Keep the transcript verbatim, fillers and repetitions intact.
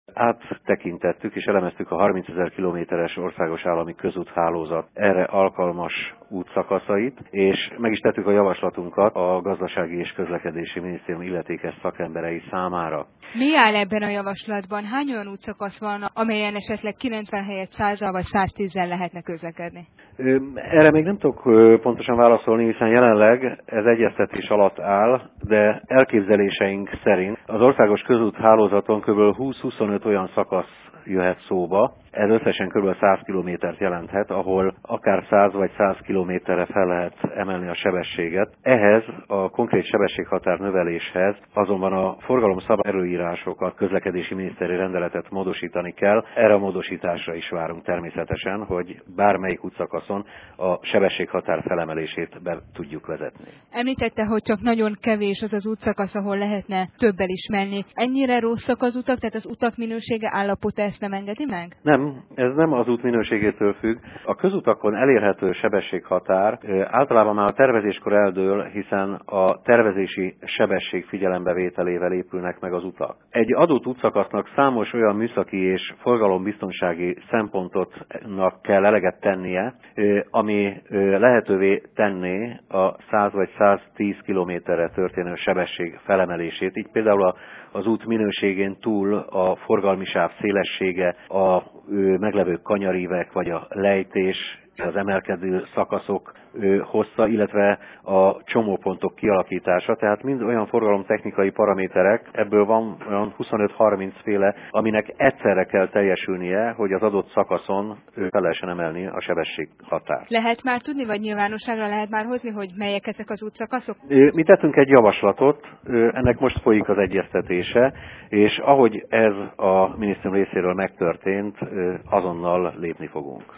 Áttekintettük és elemeztük a harmincezer kilométeres országos állami közúthálózat erre alkalmas útszakaszait, és meg is tettük a javaslatunkat a Gazdasági és Közlekedési Minisztérium illetékes szakemberei számára. Mi áll ebben a javaslatban? Hány olyan útszakasz van, amelyen esetleg kilencven helyett százzal vagy száztízzel lehetne közlekedni? Erre még nem tudok pontosan válaszolni, hiszen jelenleg ez egyeztetés alatt áll, de elképzeléseink szerint az országos közúthálózaton kb. húsz-huszonöt olyan szakasz jöhet szóba. Ez összesen kb. száz kilométert jelenthet, ahol akár száz vagy száz kilométerre fel lehet emelni a sebességet. Ehhez a konkrét sebességhatár növeléshez azonban a forgalomszabály előírásokat, közlekedési miniszteri rendeletet módosítani kell. Erre a módosításra is várunk természetesen, hogy bármelyik útszakaszon a sebességhatár felemelését be tudjuk vezetni. Említette, hogy csak nagyon kevés az az útszakasz, ahol lehetne többel is menni. Ennyire rosszak az utak, tehát az utak minősége, állapota ezt nem engedi meg? Nem. Ez nem az út minőségétől függ. A közutakon elérhető sebességhatár általában már a tervezéskor eldől, hiszen a tervezési sebesség figyelembevételével épülnek meg az utak. Egy adott útszakasznak számos olyan műszaki és forgalombiztonsági szempontoknak kell eleget tennie, ami lehetővé tenné a száz vagy száztíz kilométerre történő sebesség felemelését. Így például a az út minőségén túl a forgalmi sáv szélessége, a meglevő kanyarívek vagy a lejtés, az emelkedő szakaszok hossza, illetve a csomópontok kialakítása, tehát mind olyan forgalomtechnikai paraméterek, ebből van olyan huszonöt-harminc féle, aminek egyszerre kell teljesülnie, hogy az adott szakaszon fel lehessen emelni a sebességhatárt. Lehet már tudni, vagy nyilvánosságra lehet már hozni, hogy melyek ezek az útszakaszok? Mi tettünk egy javaslatot, ennek most folyik az egyeztetése, és ahogy ez a minisztérium részéről megtörtént, azonnal lépni fogunk.